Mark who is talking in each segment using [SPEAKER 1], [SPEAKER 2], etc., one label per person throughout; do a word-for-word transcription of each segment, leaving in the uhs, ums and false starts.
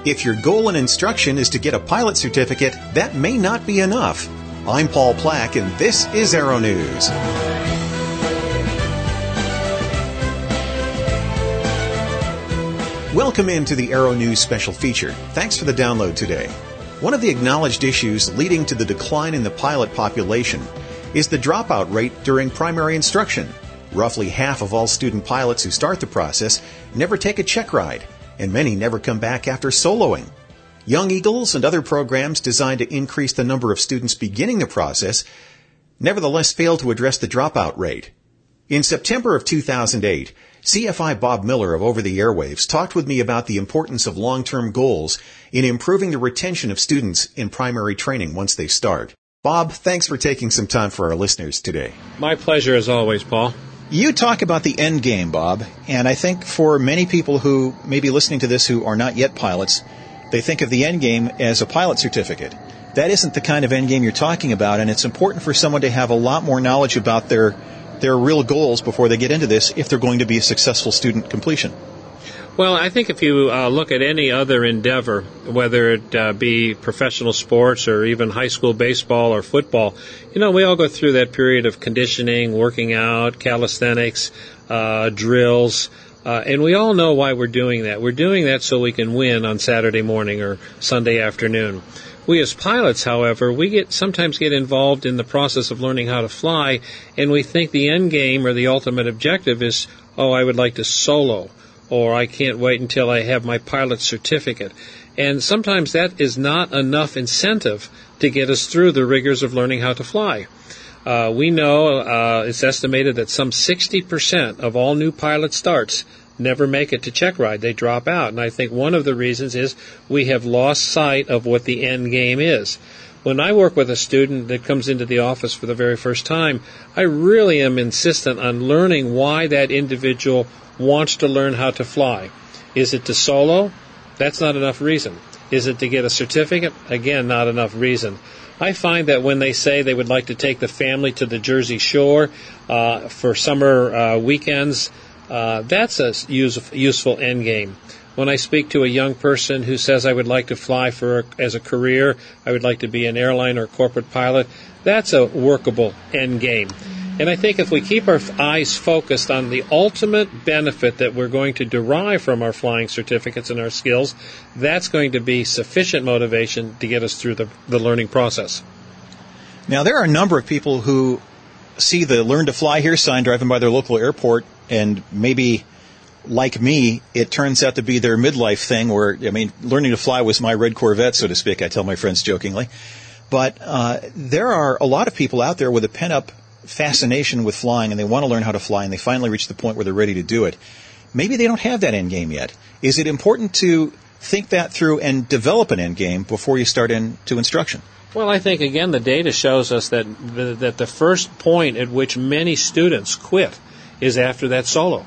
[SPEAKER 1] If your goal in instruction is to get a pilot certificate, that may not be enough. I'm Paul Plack, and this is Aero News. Welcome into the Aero News special feature. Thanks for the download today. One of the acknowledged issues leading to the decline in the pilot population is the dropout rate during primary instruction. Roughly half of all student pilots who start the process never take a check ride, and many never come back after soloing. Young Eagles and other programs designed to increase the number of students beginning the process nevertheless fail to address the dropout rate. In September of two thousand eight, C F I Bob Miller of Over the Airwaves talked with me about the importance of long-term goals in improving the retention of students in primary training once they start. Bob, thanks for taking some time for our listeners today.
[SPEAKER 2] My pleasure as always, Paul.
[SPEAKER 1] You talk about the end game, Bob, and I think for many people who may be listening to this who are not yet pilots, they think of the end game as a pilot certificate. That isn't the kind of end game you're talking about, and it's important for someone to have a lot more knowledge about their their real goals before they get into this if they're going to be a successful student completion.
[SPEAKER 2] Well, I think if you uh, look at any other endeavor, whether it uh, be professional sports or even high school baseball or football, you know, we all go through that period of conditioning, working out, calisthenics, uh, drills, uh, and we all know why we're doing that. We're doing that so we can win on Saturday morning or Sunday afternoon. We as pilots, however, we get sometimes get involved in the process of learning how to fly, and we think the end game or the ultimate objective is, oh, I would like to solo, or I can't wait until I have my pilot certificate. And sometimes that is not enough incentive to get us through the rigors of learning how to fly. Uh, we know uh, it's estimated that some sixty percent of all new pilot starts never make it to check ride. They drop out. And I think one of the reasons is we have lost sight of what the end game is. When I work with a student that comes into the office for the very first time, I really am insistent on learning why that individual wants to learn how to fly. Is it to solo? That's not enough reason. Is it to get a certificate? Again, not enough reason. I find that when they say they would like to take the family to the Jersey Shore uh, for summer uh, weekends, uh, that's a use, useful end game. When I speak to a young person who says I would like to fly for as a career, I would like to be an airline or corporate pilot, that's a workable end game. And I think if we keep our eyes focused on the ultimate benefit that we're going to derive from our flying certificates and our skills, that's going to be sufficient motivation to get us through the, the learning process.
[SPEAKER 1] Now, there are a number of people who see the Learn to Fly Here sign driving by their local airport, and maybe, like me, it turns out to be their midlife thing where, I mean, learning to fly was my red Corvette, so to speak, I tell my friends jokingly. But uh, there are a lot of people out there with a pent-up fascination with flying, and they want to learn how to fly, and they finally reach the point where they're ready to do it. Maybe they don't have that end game yet. Is it important to think that through and develop an end game before you start into instruction?
[SPEAKER 2] Well, I think, again, the data shows us that the, that the first point at which many students quit is after that solo.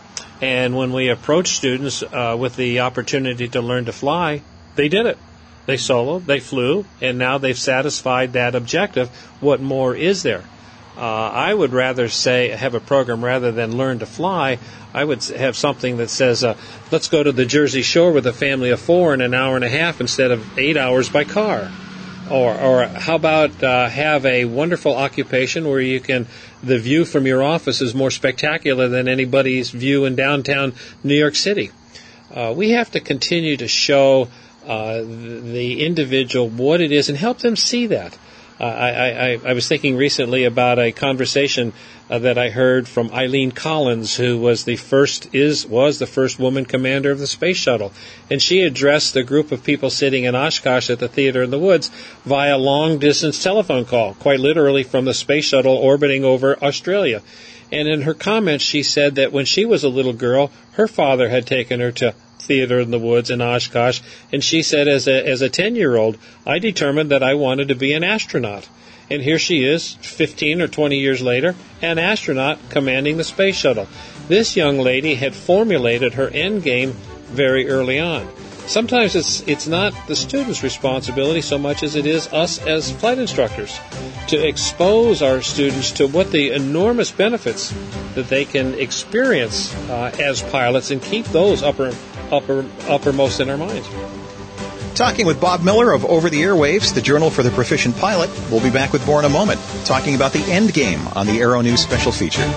[SPEAKER 2] And when we approach students uh, with the opportunity to learn to fly, they did it. They soloed, they flew, and now they've satisfied that objective. What more is there? Uh, I would rather say have a program rather than learn to fly. I would have something that says, uh, let's go to the Jersey Shore with a family of four in an hour and a half instead of eight hours by car. Or, or how about uh, have a wonderful occupation where you can, the view from your office is more spectacular than anybody's view in downtown New York City. Uh, we have to continue to show uh, the individual what it is and help them see that. Uh, I, I, I was thinking recently about a conversation uh, that I heard from Eileen Collins, who was the first is was the first woman commander of the space shuttle, and she addressed a group of people sitting in Oshkosh at the Theater in the Woods via long-distance telephone call, quite literally from the space shuttle orbiting over Australia. And in her comments, she said that when she was a little girl, her father had taken her to Theater in the Woods in Oshkosh, and she said as a as a ten-year-old, I determined that I wanted to be an astronaut. And here she is, fifteen or twenty years later, an astronaut commanding the space shuttle. This young lady had formulated her end game very early on. Sometimes it's it's not the student's responsibility so much as it is us as flight instructors to expose our students to what the enormous benefits that they can experience uh, as pilots and keep those upper upper uppermost in our minds.
[SPEAKER 1] talking with Bob Miller of Over the Airwaves, the Journal for the Proficient Pilot. We'll be back with more in a moment, talking about the end game on the Aero News special feature.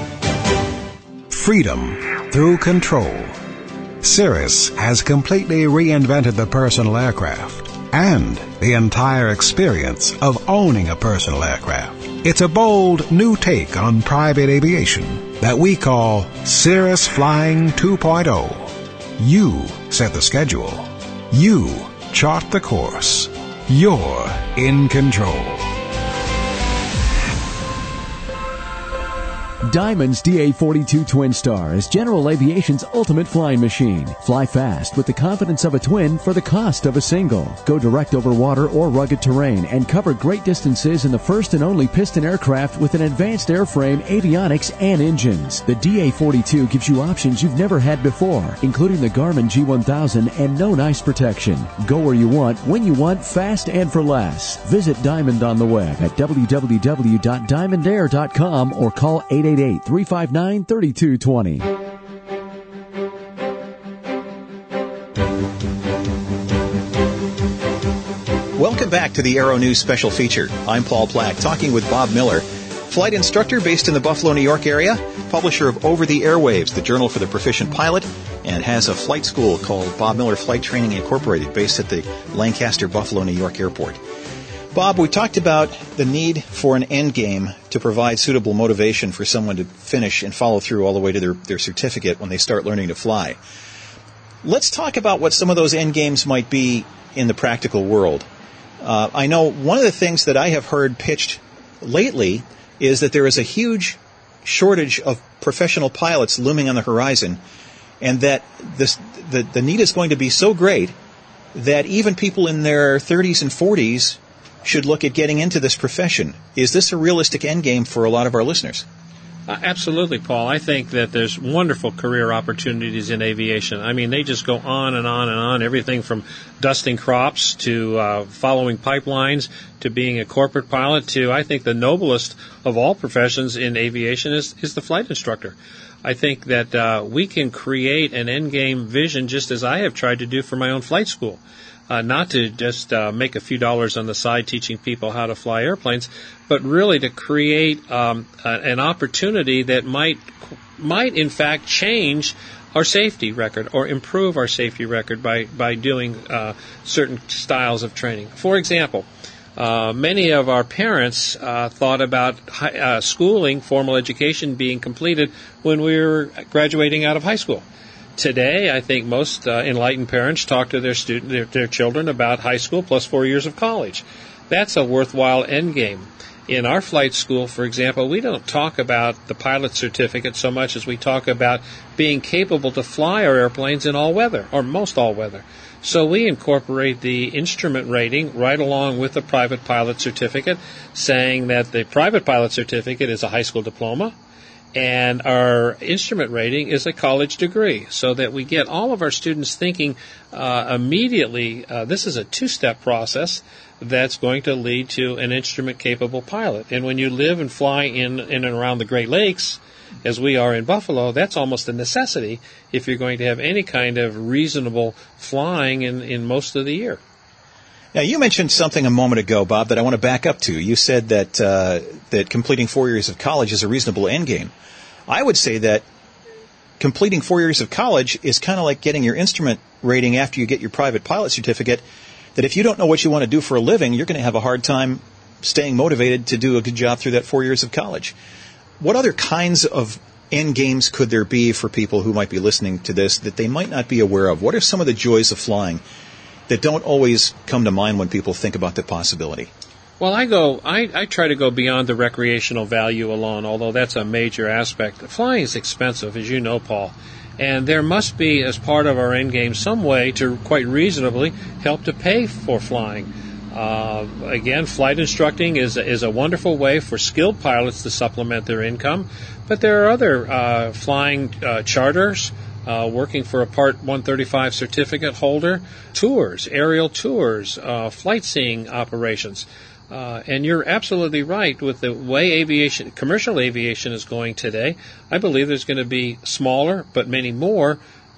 [SPEAKER 3] Freedom through control. Cirrus has completely reinvented the personal aircraft and the entire experience of owning a personal aircraft. It's a bold new take on private aviation that we call Cirrus Flying two point oh. You set the schedule. You chart the course. You're in control.
[SPEAKER 4] Diamond's D A forty-two Twin Star is General Aviation's ultimate flying machine. Fly fast with the confidence of a twin for the cost of a single. Go direct over water or rugged terrain and cover great distances in the first and only piston aircraft with an advanced airframe, avionics, and engines. The D A forty-two gives you options you've never had before, including the Garmin G one thousand and known ice protection. Go where you want, when you want, fast and for less. Visit Diamond on the web at w w w dot diamond air dot com or call eight eight eight, three five nine, three two two zero.
[SPEAKER 1] Welcome back to the Aero News special feature. I'm Paul Plack, talking with Bob Miller, flight instructor based in the Buffalo, New York area, publisher of Over the Airwaves, the Journal for the Proficient Pilot, and has a flight school called Bob Miller Flight Training Incorporated, based at the Lancaster, Buffalo, New York airport. Bob, we talked about the need for an end game to provide suitable motivation for someone to finish and follow through all the way to their, their certificate when they start learning to fly. Let's talk about what some of those end games might be in the practical world. Uh, I know one of the things that I have heard pitched lately is that there is a huge shortage of professional pilots looming on the horizon, and that this, the, the need is going to be so great that even people in their thirties and forties should look at getting into this profession. Is this a realistic end game for a lot of our listeners?
[SPEAKER 2] Uh, absolutely, Paul. I think that there's wonderful career opportunities in aviation. I mean, they just go on and on and on, everything from dusting crops to uh, following pipelines to being a corporate pilot to, I think, the noblest of all professions in aviation is, is the flight instructor. I think that uh, we can create an end-game vision just as I have tried to do for my own flight school. Uh, not to just uh, make a few dollars on the side teaching people how to fly airplanes, but really to create um, a, an opportunity that might, might in fact change our safety record or improve our safety record by, by doing uh, certain styles of training. For example, uh, many of our parents uh, thought about high, uh, schooling, formal education being completed when we were graduating out of high school. Today, I think most uh, enlightened parents talk to their student, their, their children about high school plus four years of college. That's a worthwhile end game. In our flight school, for example, we don't talk about the pilot certificate so much as we talk about being capable to fly our airplanes in all weather, or most all weather. So we incorporate the instrument rating right along with the private pilot certificate, saying that the private pilot certificate is a high school diploma, and our instrument rating is a college degree, so that we get all of our students thinking uh, immediately, uh, this is a two-step process that's going to lead to an instrument-capable pilot. And when you live and fly in, in and around the Great Lakes, as we are in Buffalo, that's almost a necessity if you're going to have any kind of reasonable flying in, in most of the year.
[SPEAKER 1] Now, you mentioned something a moment ago, Bob, that I want to back up to. You said that uh, that completing four years of college is a reasonable end game. I would say that completing four years of college is kind of like getting your instrument rating after you get your private pilot certificate, that if you don't know what you want to do for a living, you're going to have a hard time staying motivated to do a good job through that four years of college. What other kinds of end games could there be for people who might be listening to this that they might not be aware of? What are some of the joys of flying that don't always come to mind when people think about the possibility?
[SPEAKER 2] Well, I go. I, I try to go beyond the recreational value alone, although that's a major aspect. Flying is expensive, as you know, Paul, and there must be, as part of our end game, some way to quite reasonably help to pay for flying. Uh, again, flight instructing is is a wonderful way for skilled pilots to supplement their income, but there are other uh, flying uh, charters. Uh, working for a Part one thirty-five certificate holder, tours, aerial tours, uh, flight seeing operations. Uh, and you're absolutely right with the way aviation, commercial aviation is going today. I believe there's going to be smaller, but many more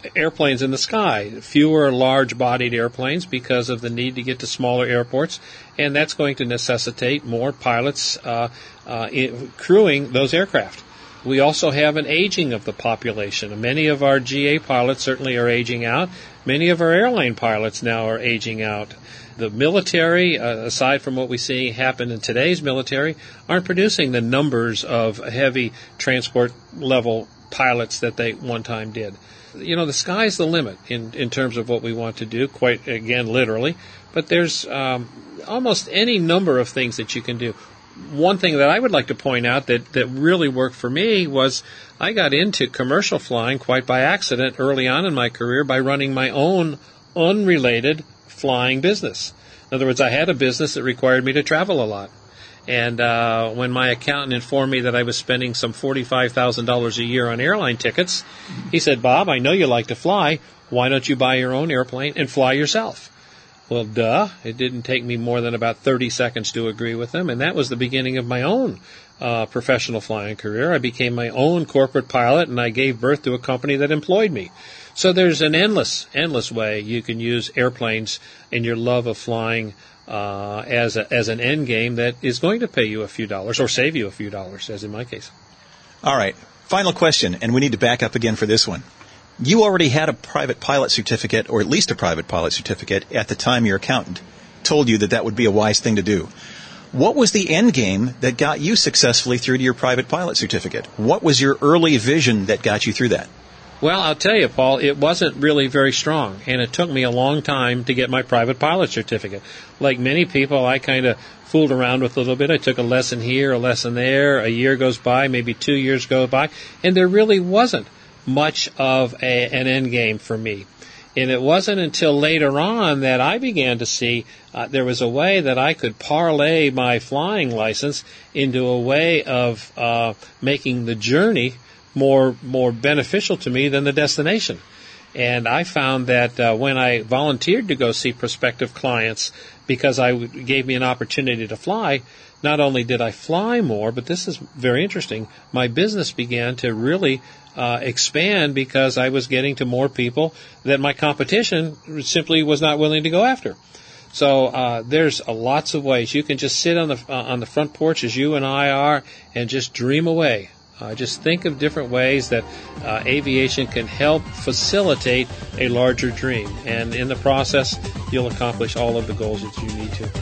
[SPEAKER 2] airplanes in the sky, fewer large-bodied airplanes because of the need to get to smaller airports, and that's going to necessitate more pilots uh, uh, in, crewing those aircraft. We also have an aging of the population. Many of our G A pilots certainly are aging out. Many of our airline pilots now are aging out. The military, uh, aside from what we see happen in today's military, aren't producing the numbers of heavy transport level pilots that they one time did. You know, the sky's the limit in, in terms of what we want to do, quite, again, literally. But there's um, almost any number of things that you can do. One thing that I would like to point out that, that really worked for me was I got into commercial flying quite by accident early on in my career by running my own unrelated flying business. In other words, I had a business that required me to travel a lot. And uh, when my accountant informed me that I was spending some forty-five thousand dollars a year on airline tickets, he said, "Bob, I know you like to fly. Why don't you buy your own airplane and fly yourself?" Well, duh. It didn't take me more than about thirty seconds to agree with him, and that was the beginning of my own uh, professional flying career. I became my own corporate pilot, and I gave birth to a company that employed me. So there's an endless, endless way you can use airplanes and your love of flying uh, as a, as an end game that is going to pay you a few dollars or save you a few dollars, as in my case.
[SPEAKER 5] All right. Final question, and we need to back up again for this one. You already had a private pilot certificate, or at least a private pilot certificate, at the time your accountant told you that that would be a wise thing to do. What was the end game that got you successfully through to your private pilot certificate? What was your early vision that got you through that?
[SPEAKER 2] Well, I'll tell you, Paul, it wasn't really very strong, and it took me a long time to get my private pilot certificate. Like many people, I kind of fooled around with a little bit. I took a lesson here, a lesson there. A year goes by, maybe two years go by, and there really wasn't much of a, an end game for me. And it wasn't until later on that I began to see uh, there was a way that I could parlay my flying license into a way of uh, making the journey more more beneficial to me than the destination. And I found that uh, when I volunteered to go see prospective clients because I w- gave me an opportunity to fly, not only did I fly more, but this is very interesting, my business began to really uh, expand because I was getting to more people that my competition simply was not willing to go after. So uh, there's uh, lots of ways. You can just sit on the uh, on the front porch as you and I are and just dream away. Uh, just think of different ways that uh, aviation can help facilitate a larger dream. And in the process, you'll accomplish all of the goals that you need to.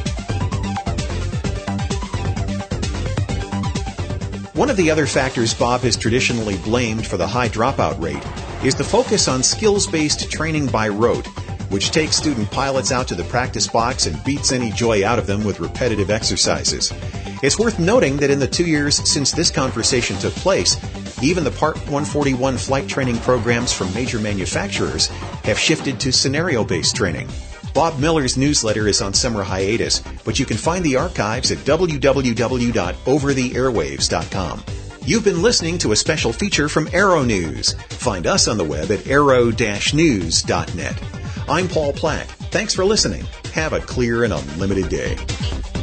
[SPEAKER 1] One of the other factors Bob has traditionally blamed for the high dropout rate is the focus on skills-based training by rote, which takes student pilots out to the practice box and beats any joy out of them with repetitive exercises. It's worth noting that in the two years since this conversation took place, even the Part one forty-one flight training programs from major manufacturers have shifted to scenario-based training. Bob Miller's newsletter is on summer hiatus, but you can find the archives at w w w dot over the airwaves dot com. You've been listening to a special feature from Aero News. Find us on the web at aero dash news dot net. I'm Paul Platt. Thanks for listening. Have a clear and unlimited day.